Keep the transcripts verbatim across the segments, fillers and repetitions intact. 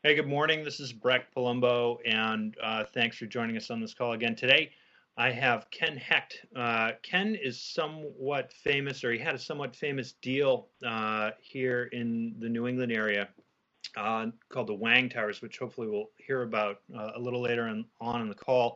Hey, good morning. This is Breck Palumbo, and uh, thanks for joining us on this call again. Today, I have Ken Hecht. Uh, Ken is somewhat famous, or he had a somewhat famous deal uh, here in the New England area uh, called the Wang Towers, which hopefully we'll hear about uh, a little later on, on in the call.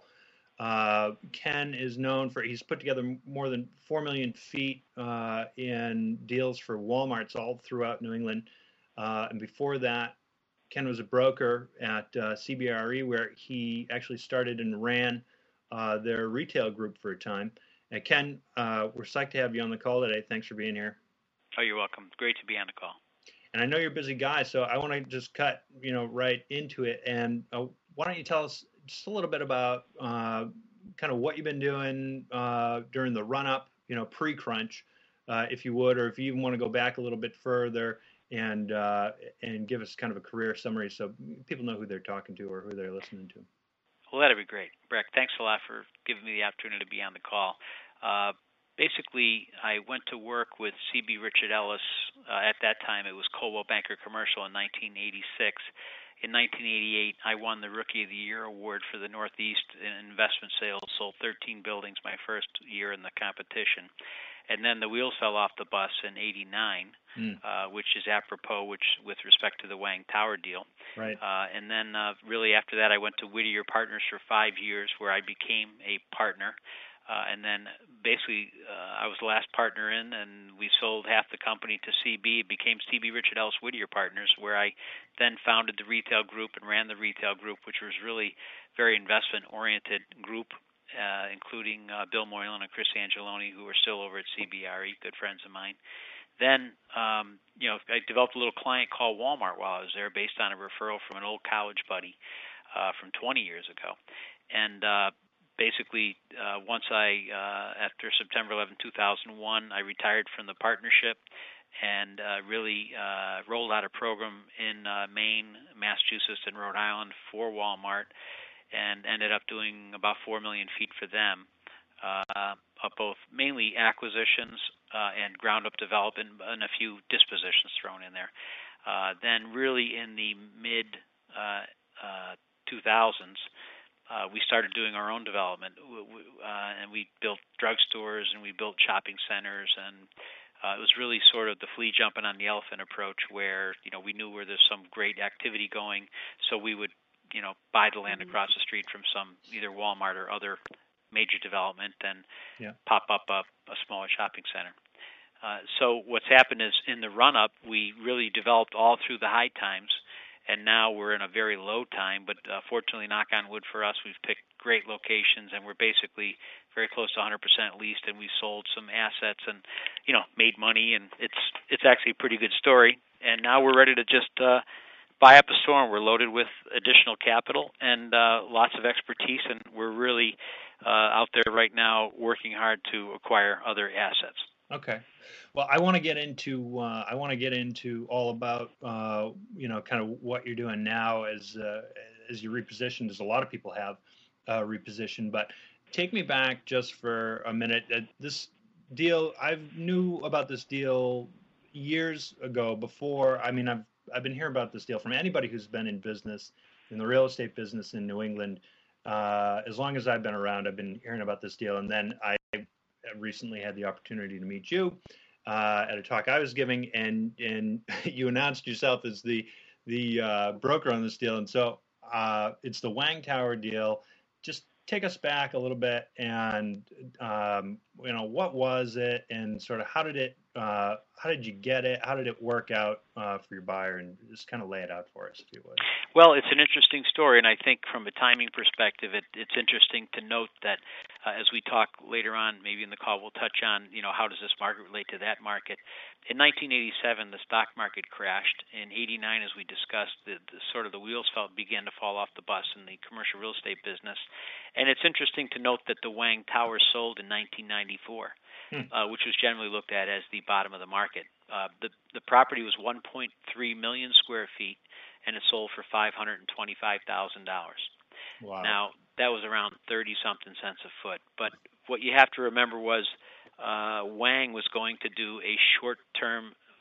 Uh, Ken is known for, he's put together more than four million feet uh, in deals for Walmarts all throughout New England. Uh, and before that, Ken was a broker at uh, C B R E, where he actually started and ran uh, their retail group for a time. And Ken, uh, we're psyched to have you on the call today. Thanks for being here. Oh, you're welcome. Great to be on the call. And I know you're a busy guy, so I want to just cut, you know, right into it. And uh, why don't you tell us just a little bit about uh, kind of what you've been doing uh, during the run-up, you know, pre-crunch, uh, if you would, or if you even want to go back a little bit further and uh, and give us kind of a career summary so people know who they're talking to or who they're listening to. Well, that'd be great. Breck, thanks a lot for giving me the opportunity to be on the call. Uh, basically, I went to work with C B Richard Ellis. Uh, at that time, it was Coldwell Banker Commercial in nineteen eighty-six. In nineteen eighty-eight, I won the Rookie of the Year award for the Northeast in investment sales, sold thirteen buildings my first year in the competition. And then the wheels fell off the bus in eighty-nine, Mm, uh, which is apropos which with respect to the Wang Tower deal. right. Uh, and then uh, really after that, I went to Whittier Partners for five years, where I became a partner. Uh, and then basically, uh, I was the last partner in, and we sold half the company to C B. It became C B Richard Ellis Whittier Partners, where I then founded the retail group and ran the retail group, which was really very investment-oriented group, uh, including uh, Bill Moylan and Chris Angeloni, who are still over at C B R E, good friends of mine. Then, um, you know, I developed a little client called Walmart while I was there, based on a referral from an old college buddy uh, from twenty years ago. And uh, basically, uh, once I, uh, after September eleventh, two thousand one, I retired from the partnership and uh, really uh, rolled out a program in uh, Maine, Massachusetts, and Rhode Island for Walmart, and ended up doing about four million feet for them, uh, of both mainly acquisitions uh, and ground-up development, and a few dispositions thrown in there. Uh, then really in the mid uh, uh, two thousands, uh, we started doing our own development, uh, and we built drugstores and we built shopping centers, and uh, it was really sort of the flea jumping on the elephant approach, where you know we knew where there's some great activity going, so we would you know buy the land across the street from some either Walmart or other major development and Yeah. pop up a, a smaller shopping center. Uh, so what's happened is in the run-up, we really developed all through the high times, and now we're in a very low time. But uh, fortunately, knock on wood for us, we've picked great locations, and we're basically very close to one hundred percent leased. And we sold some assets, and you know, made money, and it's it's actually a pretty good story. And now we're ready to just uh, buy up a store, and we're loaded with additional capital and uh, lots of expertise, and we're really uh, out there right now working hard to acquire other assets. Okay. Well, I want to get into uh, I want to get into all about uh, you know kind of what you're doing now as uh, as you repositioned, as a lot of people have uh, repositioned. But take me back just for a minute. Uh, this deal, I knew about this deal years ago. Before, I mean, I've I've been hearing about this deal from anybody who's been in business, in the real estate business in New England. Uh, as long as I've been around, I've been hearing about this deal, and then I recently had the opportunity to meet you uh, at a talk I was giving, and and you announced yourself as the the uh, broker on this deal, and so uh, it's the Wang Tower deal. Just take us back a little bit, and um, you know what was it, and sort of how did it, uh, how did you get it, how did it work out uh, for your buyer, and just kind of lay it out for us, if you would. Well, it's an interesting story, and I think from a timing perspective, it, it's interesting to note that uh, as we talk later on, maybe in the call, we'll touch on, you know, how does this market relate to that market. In nineteen eighty-seven, the stock market crashed. In eighty-nine, as we discussed, the, the sort of the wheels fell, began to fall off the bus in the commercial real estate business. And it's interesting to note that the Wang Tower sold in nineteen ninety-four, Hmm. uh, which was generally looked at as the bottom of the market. Uh, the, the property was one point three million square feet, and it sold for five hundred twenty-five thousand dollars. Wow. Now, that was around thirty-something cents a foot. But what you have to remember was uh, Wang was going to do a short-term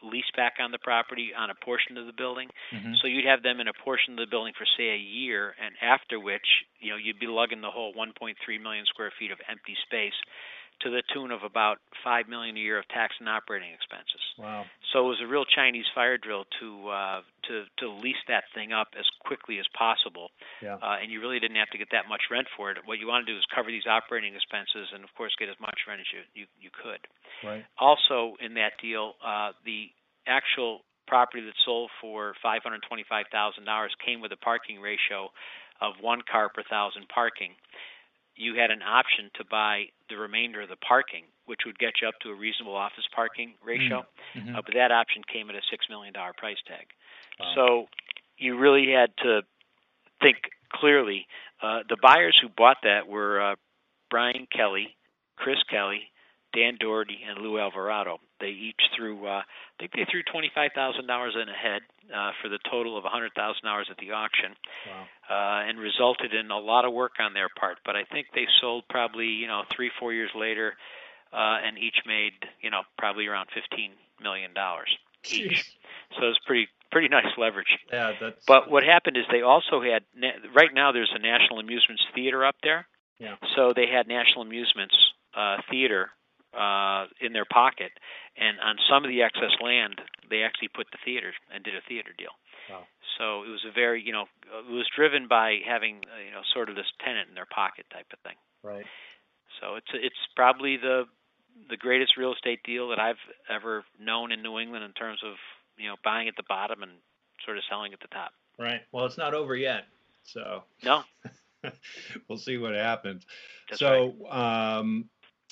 lease back on the property on a portion of the building. Mm-hmm. So you'd have them in a portion of the building for, say, a year, and after which, you know, you'd be lugging the whole one point three million square feet of empty space to the tune of about five million dollars a year of tax and operating expenses. Wow. So it was a real Chinese fire drill to uh, to to lease that thing up as quickly as possible. Yeah. Uh, and you really didn't have to get that much rent for it. What you want to do is cover these operating expenses and, of course, get as much rent as you you, you could. Right. Also, in that deal, uh, the actual property that sold for five hundred twenty-five thousand dollars came with a parking ratio of one car per thousand parking. You had an option to buy the remainder of the parking, which would get you up to a reasonable office parking ratio. Mm-hmm. Uh, but that option came at a six million dollars price tag. Wow. So you really had to think clearly. Uh, the buyers who bought that were uh, Brian Kelly, Chris Kelly, Dan Doherty, and Lou Alvarado. They each threw, uh, I think they threw twenty-five thousand dollars in ahead uh, for the total of one hundred thousand dollars at the auction. Wow. Uh, and resulted in a lot of work on their part. But I think they sold probably, you know, three, four years later, uh, and each made, you know, probably around fifteen million dollars each. So it's pretty pretty nice leverage. Yeah, that's. But what happened is they also had, right now there's a National Amusements Theater up there. Yeah. So they had National Amusements uh, Theater uh, in their pocket, and on some of the excess land, they actually put the theater and did a theater deal. Wow. So it was a very, you know, it was driven by having, uh, you know, sort of this tenant in their pocket type of thing. Right. So it's it's probably the the greatest real estate deal that I've ever known in New England in terms of, you know, buying at the bottom and sort of selling at the top. Right. Well, it's not over yet, so. No. We'll see what happens. That's so, right. um,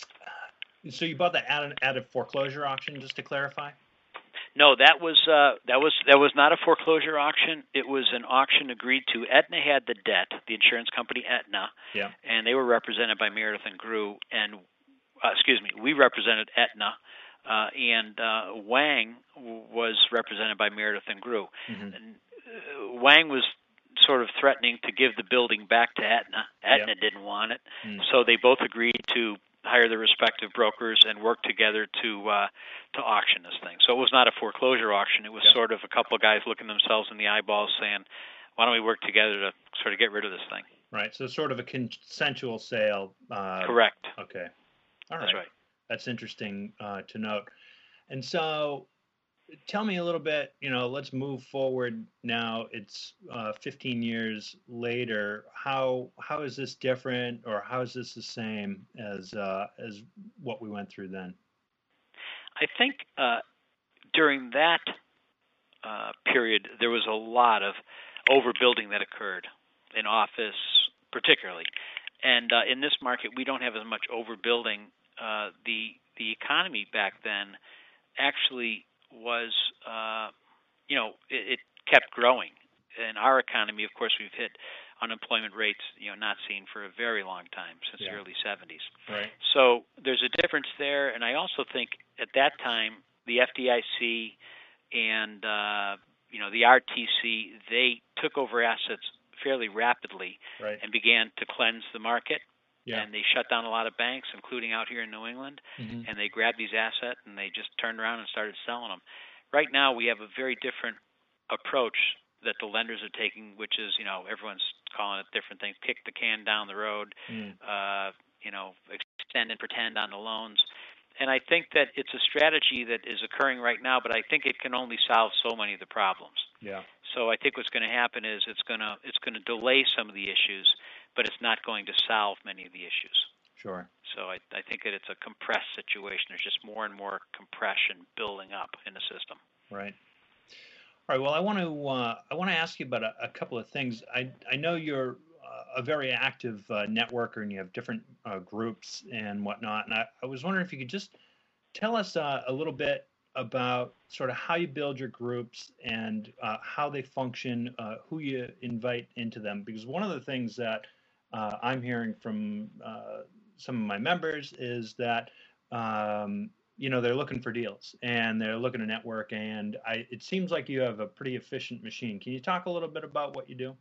so you bought that at an at a foreclosure auction, just to clarify? No, that was uh, that was that was not a foreclosure auction. It was an auction agreed to. Aetna had the debt, the insurance company Aetna, Yeah. and they were represented by Meredith and Grew. And uh, excuse me, we represented Aetna, uh, and uh, Wang was represented by Meredith and Grew. Mm-hmm. And, uh, Wang was sort of threatening to give the building back to Aetna. Aetna Yeah. didn't want it, Mm. so they both agreed to hire their respective brokers and work together to uh, to auction this thing. So it was not a foreclosure auction. It was Yeah. sort of a couple of guys looking themselves in the eyeballs saying, why don't we work together to sort of get rid of this thing? Right. So sort of a consensual sale. Uh, Correct. Okay. All right. That's right. That's interesting uh, to note. And so tell me a little bit, you know, let's move forward now. It's uh, fifteen years later. How how is this different, or how is this the same as uh, as what we went through then? I think uh, during that uh, period, there was a lot of overbuilding that occurred in office, particularly. And uh, in this market, we don't have as much overbuilding. Uh, the the economy back then actually was, uh, you know, it, it kept growing. In our economy, of course, we've hit unemployment rates, you know, not seen for a very long time, since Yeah. the early seventies. Right. So there's a difference there, and I also think at that time the F D I C and uh, you know the R T C, they took over assets fairly rapidly Right. and began to cleanse the market. Yeah. And they shut down a lot of banks, including out here in New England, Mm-hmm. and they grabbed these assets and they just turned around and started selling them. Right now, we have a very different approach that the lenders are taking, which is, you know, everyone's calling it different things: kick the can down the road, Mm. uh, you know, extend and pretend on the loans. And I think that it's a strategy that is occurring right now, but I think it can only solve so many of the problems. Yeah. So I think what's going to happen is it's going to it's going to delay some of the issues, but it's not going to solve many of the issues. Sure. So I, I think that it's a compressed situation. There's just more and more compression building up in the system. Right. All right. Well, I want to uh, I want to ask you about a, a couple of things. I I know you're uh, a very active uh, networker, and you have different uh, groups and whatnot. And I, I was wondering if you could just tell us uh, a little bit about sort of how you build your groups and uh, how they function, uh, who you invite into them. Because one of the things that uh, I'm hearing from uh, some of my members is that um, you know they're looking for deals and they're looking to network, and I, it seems like you have a pretty efficient machine. Can you talk a little bit about what you do?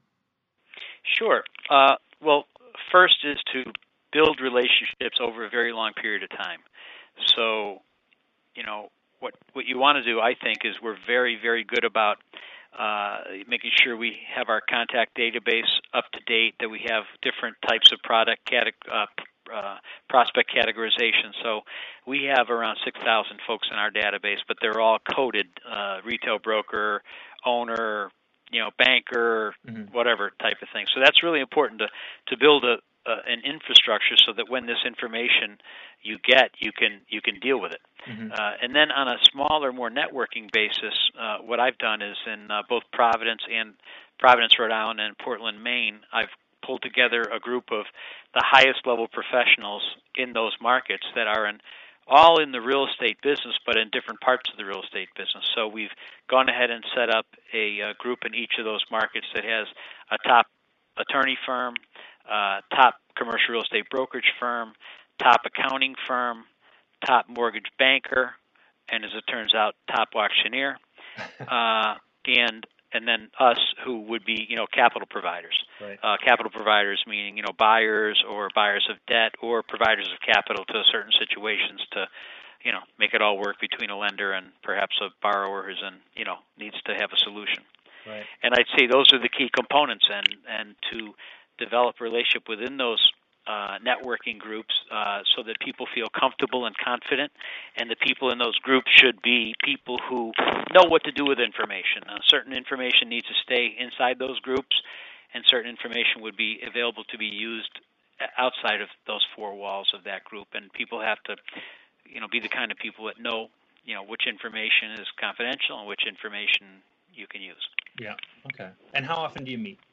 Sure. Uh, well, first is to build relationships over a very long period of time. So, you know, what what you want to do, I think, is we're very very good about uh, making sure we have our contact database up to date, that we have different types of product cate- uh, uh, prospect categorization. So we have around six thousand folks in our database, but they're all coded uh, retail broker, owner, you know, banker, mm-hmm. whatever type of thing. So that's really important to to build a uh, an infrastructure so that when this information you get, you can you can deal with it. Mm-hmm. Uh, and then on a smaller, more networking basis, uh, what I've done is in uh, both Providence and Providence, Rhode Island, and Portland, Maine, I've pulled together a group of the highest level professionals in those markets that are in all in the real estate business, but in different parts of the real estate business. So we've gone ahead and set up a, a group in each of those markets that has a top attorney firm, uh, top commercial real estate brokerage firm, top accounting firm, top mortgage banker, and as it turns out, top auctioneer, uh, and and then us, who would be, you know, capital providers. Right. Uh, capital providers meaning, you know, buyers or buyers of debt or providers of capital to certain situations to, you know, make it all work between a lender and perhaps a borrower who's in, you know, needs to have a solution. Right. And I'd say those are the key components, and and to develop relationship within those Uh, networking groups uh, so that people feel comfortable and confident, and the people in those groups should be people who know what to do with information. Uh, certain information needs to stay inside those groups, and certain information would be available to be used outside of those four walls of that group. And people have to, you know, be the kind of people that know, you know, which information is confidential and which information you can use. Yeah. Okay. And how often do you meet?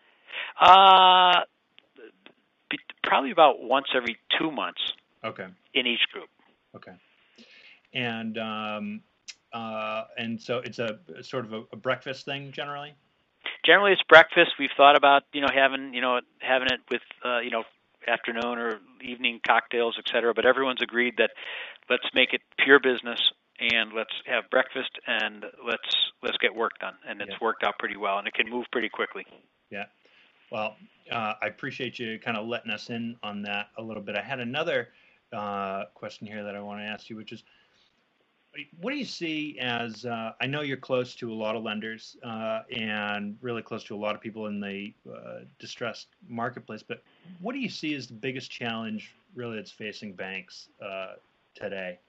Uh Probably about once every two months. Okay. In each group. Okay. And um, uh, and so it's a sort of a, a breakfast thing generally. Generally, it's breakfast. We've thought about you know having you know having it with uh, you know afternoon or evening cocktails, et cetera. But everyone's agreed that let's make it pure business and let's have breakfast and let's let's get work done. And it's yeah. worked out pretty well, and it can move pretty quickly. Yeah. Well, uh, I appreciate you kind of letting us in on that a little bit. I had another uh, question here that I want to ask you, which is, what do you see as, uh, I know you're close to a lot of lenders uh, and really close to a lot of people in the uh, distressed marketplace, but what do you see as the biggest challenge really that's facing banks uh, today?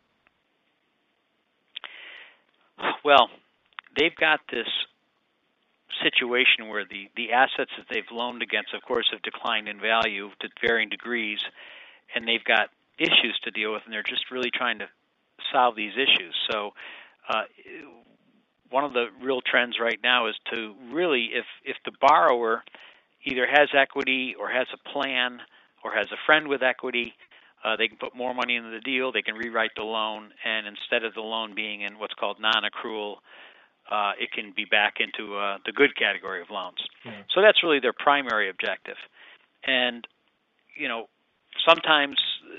Well, they've got this situation where the, the assets that they've loaned against, of course, have declined in value to varying degrees, and they've got issues to deal with, and they're just really trying to solve these issues. So uh, one of the real trends right now is to really, if, if the borrower either has equity or has a plan or has a friend with equity, uh, they can put more money into the deal, they can rewrite the loan, and instead of the loan being in what's called non-accrual, Uh, it can be back into uh, the good category of loans. Yeah. So that's really their primary objective. And, you know, sometimes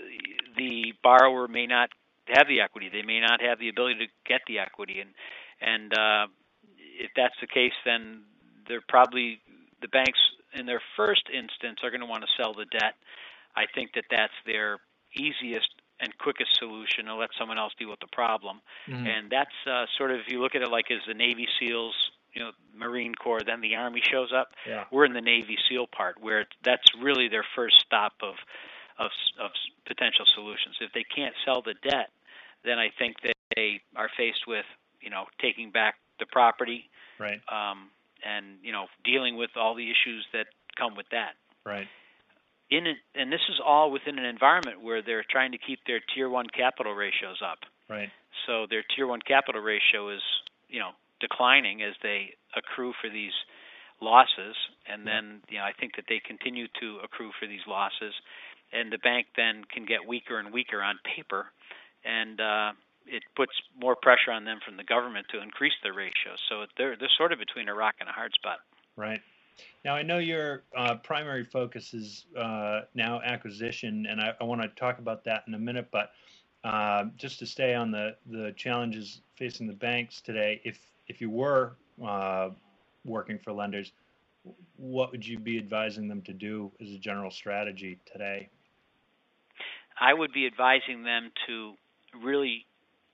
the borrower may not have the equity. They may not have the ability to get the equity. And, and uh, if that's the case, then they're probably, the banks in their first instance are going to want to sell the debt. I think that that's their easiest and quickest solution, to let someone else deal with the problem. Mm-hmm. And that's uh, sort of, if you look at it like as the Navy SEALs, you know, Marine Corps, then the Army shows up. Yeah. We're in the Navy SEAL part, where that's really their first stop of, of of potential solutions. If they can't sell the debt, then I think that they are faced with, you know, taking back the property, right, um, and you know, dealing with all the issues that come with that. Right. In it, and this is all within an environment where they're trying to keep their tier one capital ratios up. Right. So their tier one capital ratio is, you know, declining as they accrue for these losses, and then you know I think that they continue to accrue for these losses, and the bank then can get weaker and weaker on paper, and uh, it puts more pressure on them from the government to increase their ratios. So they're they're sort of between a rock and a hard spot. Right. Now, I know your uh, primary focus is uh, now acquisition, and I, I want to talk about that in a minute, but uh, just to stay on the, the challenges facing the banks today, if if you were uh, working for lenders, what would you be advising them to do as a general strategy today? I would be advising them to really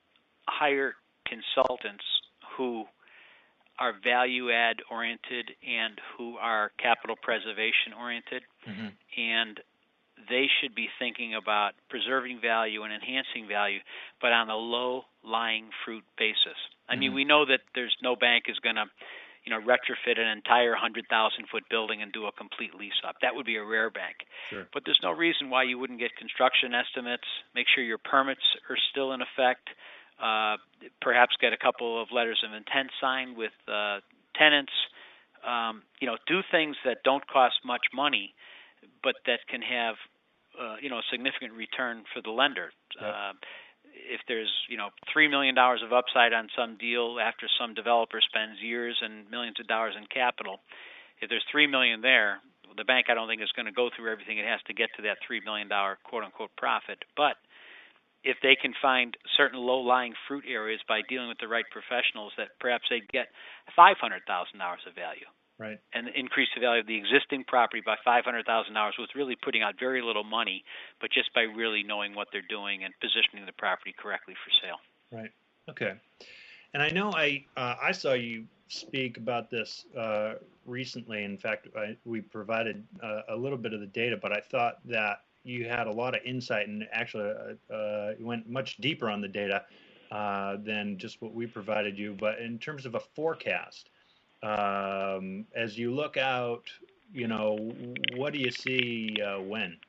hire consultants who are value add oriented and who are capital preservation oriented, mm-hmm. and they should be thinking about preserving value and enhancing value, but on a low-lying fruit basis. I mm-hmm. mean, we know that there's no bank is going to, you know, retrofit an entire one hundred thousand foot building and do a complete lease up. That would be a rare bank. Sure. But there's no reason why you wouldn't get construction estimates, make sure your permits are still in effect, uh, perhaps get a couple of letters of intent signed with uh, tenants, um, you know, do things that don't cost much money, but that can have, uh, you know, a significant return for the lender. Yep. Uh, if there's, you know, three million dollars of upside on some deal after some developer spends years and millions of dollars in capital, if there's three million dollars there, the bank I don't think is going to go through everything it has to get to that three million dollars quote-unquote profit. But if they can find certain low-lying fruit areas by dealing with the right professionals, that perhaps they get five hundred thousand dollars of value. Right. And increase the value of the existing property by five hundred thousand dollars with really putting out very little money, but just by really knowing what they're doing and positioning the property correctly for sale. Right. Okay. And I know I uh, I saw you speak about this uh, recently. In fact, I, we provided uh, a little bit of the data, but I thought that you had a lot of insight and actually uh, uh, you went much deeper on the data uh, than just what we provided you. But in terms of a forecast, Um, as you look out, you know, what do you see uh, when?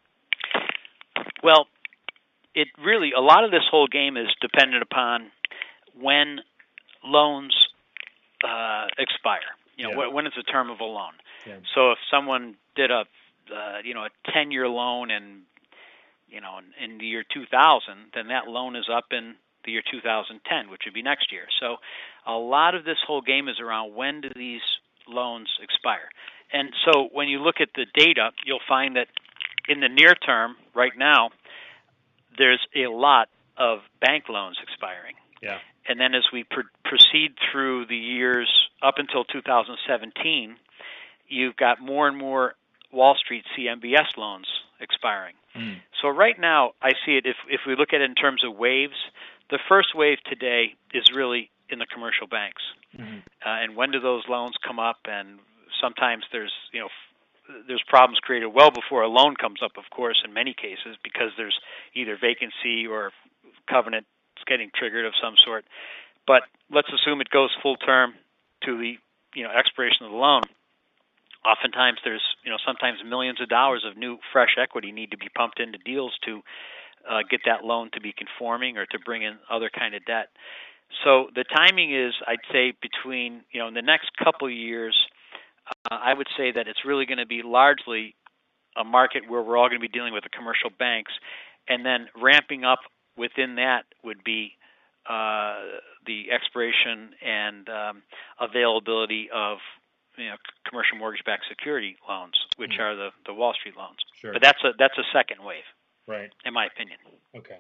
Well, it really, a lot of this whole game is dependent upon when loans uh, expire. You know, Yeah. when is the term of a loan? Yeah. So if someone did a, uh, you know, a ten-year loan and, you know, in, in the year two thousand, then that loan is up in the year two thousand ten, which would be next year. So a lot of this whole game is around when do these loans expire. And so when you look at the data, you'll find that in the near term, right now, there's a lot of bank loans expiring. Yeah. And then as we pr- proceed through the years up until two thousand seventeen, you've got more and more Wall Street C M B S loans expiring. Mm. So right now, I see it, if if we look at it in terms of waves, the first wave today is really in the commercial banks. Mm-hmm. Uh, and when do those loans come up? And sometimes there's, you know, f- there's problems created well before a loan comes up, of course, in many cases, because there's either vacancy or covenant getting triggered of some sort. But let's assume it goes full term to the, you know, expiration of the loan. Oftentimes there's, you know, sometimes millions of dollars of new fresh equity need to be pumped into deals to uh, get that loan to be conforming or to bring in other kind of debt. So the timing is, I'd say, between, you know, in the next couple of years, uh, I would say that it's really going to be largely a market where we're all going to be dealing with the commercial banks, and then ramping up within that would be uh, the expiration and um, availability of, you know, commercial mortgage-backed security loans, which mm-hmm. are the, the Wall Street loans. Sure. But that's a that's a second wave, right? In my opinion. Okay.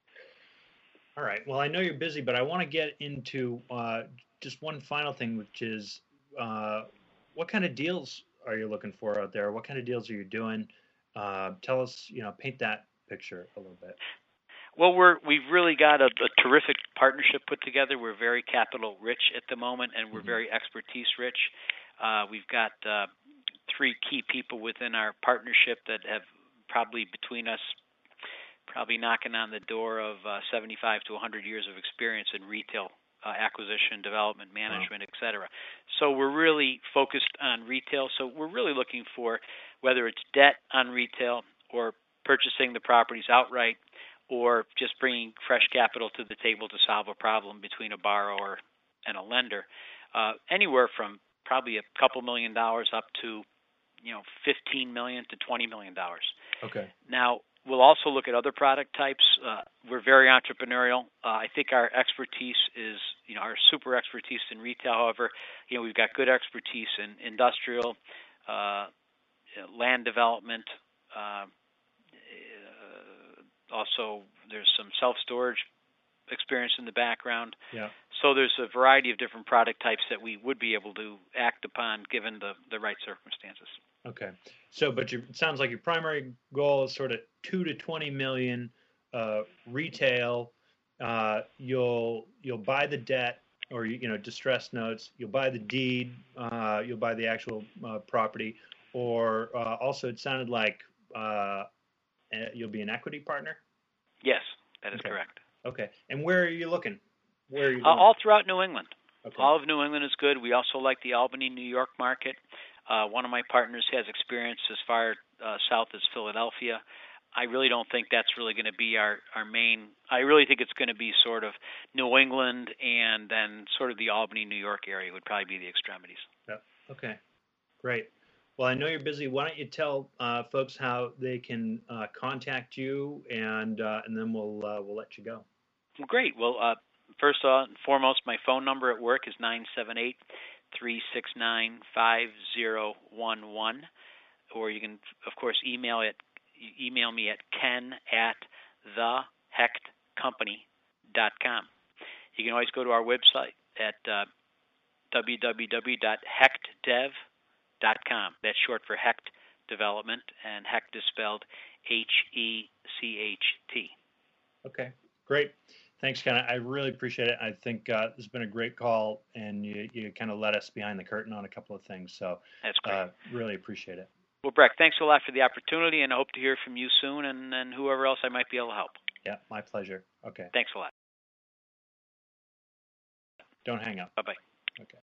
All right. Well, I know you're busy, but I want to get into uh, just one final thing, which is uh, what kind of deals are you looking for out there? What kind of deals are you doing? Uh, tell us, you know, paint that picture a little bit. Well, we're we've really got a, a terrific partnership put together. We're very capital rich at the moment, and we're mm-hmm. very expertise rich. Uh, we've got uh, three key people within our partnership that have probably between us probably knocking on the door of uh, seventy-five to one hundred years of experience in retail uh, acquisition, development, management, wow. et cetera. So we're really focused on retail. So we're really looking for whether it's debt on retail or purchasing the properties outright or just bringing fresh capital to the table to solve a problem between a borrower and a lender, uh, anywhere from probably a couple million dollars up to, you know, fifteen million to twenty million dollars. Okay. Now, we'll also look at other product types. Uh, we're very entrepreneurial. Uh, I think our expertise is, you know, our super expertise in retail. However, you know, we've got good expertise in industrial, uh, land development. Uh, also, there's some self-storage experience in the background. Yeah. So there's a variety of different product types that we would be able to act upon given the, the right circumstances. Okay. So, but your, it sounds like your primary goal is sort of two to twenty million uh, retail, uh, you'll you'll buy the debt or you, you know distress notes. You'll buy the deed. Uh, you'll buy the actual uh, property. Or uh, also, it sounded like uh, eh, you'll be an equity partner. Yes, that is Okay. correct. Okay. And where are you looking? Where are you Uh, going? all throughout New England. Okay. All of New England is good. We also like the Albany, New York market. Uh, one of my partners has experience as far uh, south as Philadelphia. I really don't think that's really going to be our, our main. I really think it's going to be sort of New England and then sort of the Albany, New York area would probably be the extremities. Yep. Okay. Great. Well, I know you're busy. Why don't you tell uh, folks how they can uh, contact you, and uh, and then we'll uh, we'll let you go. Well, great. Well, uh, first and foremost, my phone number at work is nine seven eight, three six nine, five zero one one, or you can, of course, email it. Email me at ken at the hecht company dot com. You can always go to our website at uh, w w w dot hecht dev dot com. That's short for Hecht Development, and Hecht is spelled H E C H T. Okay, great. Thanks, Ken. I really appreciate it. I think uh, this has been a great call, and you, you kind of let us behind the curtain on a couple of things. So That's great. uh, really appreciate it. Well, Breck, thanks a lot for the opportunity, and I hope to hear from you soon and, and whoever else I might be able to help. Yeah, my pleasure. Okay. Thanks a lot. Don't hang up. Bye-bye. Okay.